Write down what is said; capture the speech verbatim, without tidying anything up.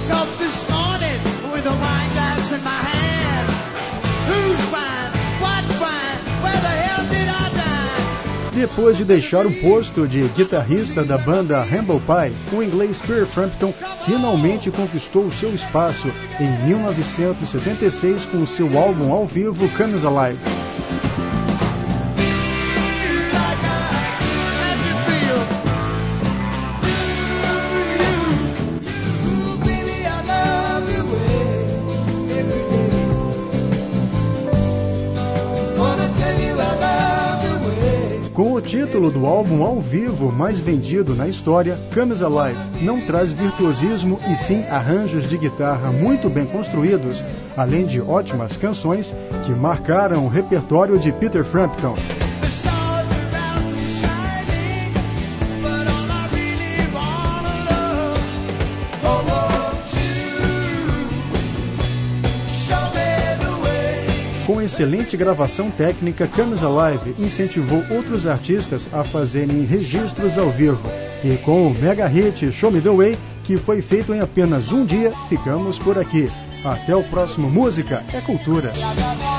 Depois de deixar o posto de guitarrista da banda Humble Pie, o inglês Peter Frampton finalmente conquistou seu espaço em mil novecentos e setenta e seis com seu álbum ao vivo Comes Alive. Com o título do álbum ao vivo mais vendido na história, Comes Alive não traz virtuosismo e sim arranjos de guitarra muito bem construídos, além de ótimas canções que marcaram o repertório de Peter Frampton. Com excelente gravação técnica, Comes Alive incentivou outros artistas a fazerem registros ao vivo. E com o mega hit Show Me The Way, que foi feito em apenas um dia, ficamos por aqui. Até o próximo Música é Cultura.